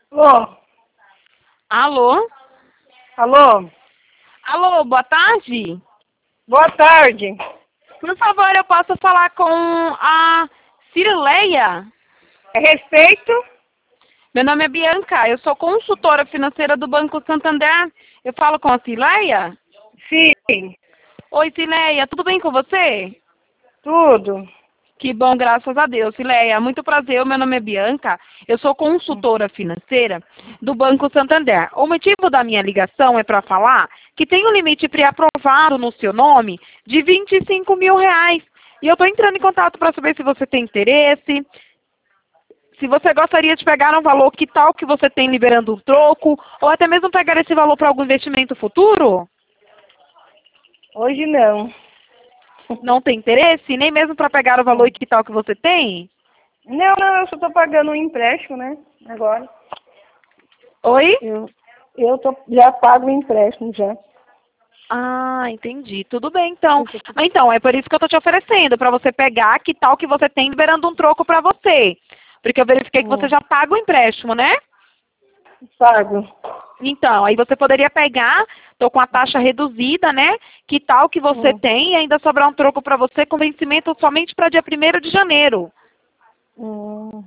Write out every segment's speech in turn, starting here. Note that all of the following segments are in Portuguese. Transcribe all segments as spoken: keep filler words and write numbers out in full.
Alô? Alô? Alô? Alô, boa tarde. Boa tarde. Por favor, eu posso falar com a Cirileia? É respeito? Meu nome é Bianca, eu sou consultora financeira do Banco Santander. Eu falo com a Cileia? Sim. Oi, Cileia, tudo bem com você? Tudo. Que bom, graças a Deus. Cileia, muito prazer, meu nome é Bianca, eu sou consultora financeira do Banco Santander. O motivo da minha ligação é para falar que tem um limite pré-aprovado no seu nome de vinte e cinco mil reais. E eu estou entrando em contato para saber se você tem interesse, se você gostaria de pegar um valor, que tal que você tem liberando um troco, ou até mesmo pegar esse valor para algum investimento futuro? Hoje não. Não tem interesse? Nem mesmo para pegar o valor e que tal que você tem? Não, não, eu só tô pagando um empréstimo, né? Agora. Oi? Eu, eu tô, já pago o empréstimo já. Ah, entendi. Tudo bem, então. Então, é por isso que eu estou te oferecendo, para você pegar que tal que você tem liberando um troco para você. Porque eu verifiquei que você Hum, já paga o empréstimo, né? pago. Então, aí você poderia pegar, estou com a taxa reduzida, né? Que tal que você Hum, tem e ainda sobrar um troco para você com vencimento somente para dia primeiro de janeiro. hum.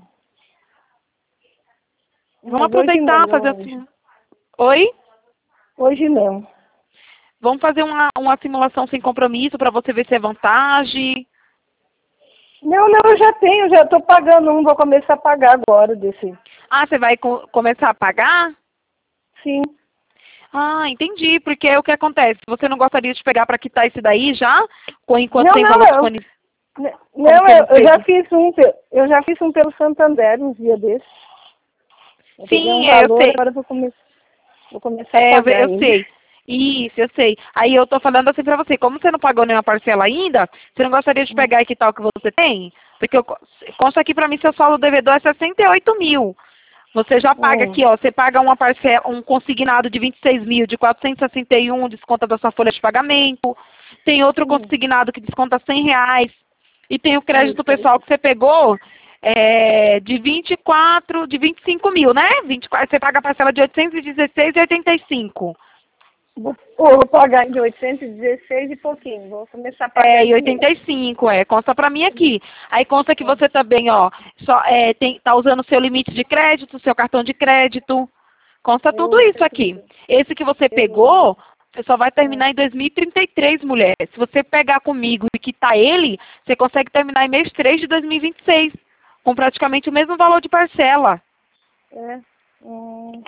Vamos Mas hoje não, aproveitar, fazer não hoje. assim. Oi? Hoje não. Vamos fazer uma, uma simulação sem compromisso para você ver se é vantagem. Não, não, eu já tenho, já tô pagando um, vou começar a pagar agora desse. Ah, você vai co começar a pagar? Sim. Ah, entendi. Porque o que acontece? Você não gostaria de pegar para quitar esse daí já? Ou enquanto Não, tem não, valor eu, disponível? Como não, você não eu, eu já teve? fiz um, pe- eu já fiz um pelo Santander uns dias desses. Eu peguei um Sim, é, eu valor, sei. agora eu vou, come vou começar a É, eu, ve- pagar eu ele. sei. Isso, eu sei. Aí eu tô falando assim pra você, como você não pagou nenhuma parcela ainda, você não gostaria de pegar e que tal que você tem? Porque eu, co- consta aqui pra mim seu saldo devedor é sessenta e oito mil. Você já paga Hum, aqui, ó, você paga uma parcela, um consignado de vinte e seis mil, de quatrocentos e sessenta e um, desconta da sua folha de pagamento. Tem outro hum, consignado que desconta cem reais. E tem o crédito isso. pessoal que você pegou é, de vinte e quatro, de vinte e cinco mil, né? vinte e quatro, você paga a parcela de oitocentos e dezesseis e oitenta e cinco. Vou, vou pagar de oitocentos e dezesseis e pouquinho. Vou começar a pagar É, e esse mês. oitenta e cinco, é, consta pra mim aqui. Aí consta que você também, ó, só, é, tem, tá usando o seu limite de crédito, seu cartão de crédito. Consta tudo Eu uso isso esse aqui. tudo. Esse que você Eu uso. pegou, você só vai Hum, terminar em dois mil e trinta e três, mulher. Se você pegar comigo e quitar ele, você consegue terminar em mês três de dois mil e vinte e seis, com praticamente o mesmo valor de parcela. é. Hum.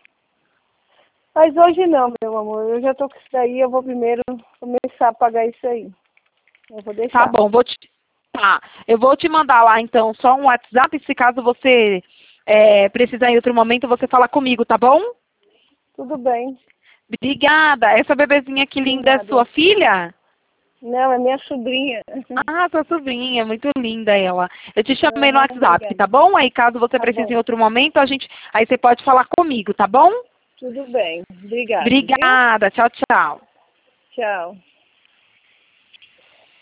Mas hoje não, meu amor. Eu já tô com isso daí, eu vou primeiro começar a pagar isso aí. Eu vou Tá deixar. bom, vou te, tá. Eu vou te mandar lá, então, só um WhatsApp, se caso você é, precisar em outro momento, você fala comigo, tá bom? Tudo bem. Obrigada. Essa bebezinha que De linda é nada. sua filha? Não, é minha sobrinha. Ah, sua sobrinha, muito linda ela. Eu te chamei no Aham, WhatsApp, obrigada. tá bom? Aí caso você Tá precise em bom. outro momento, a gente, aí você pode falar comigo, tá bom? Tudo bem. Obrigado, viu? Obrigada. Tchau, tchau. Tchau.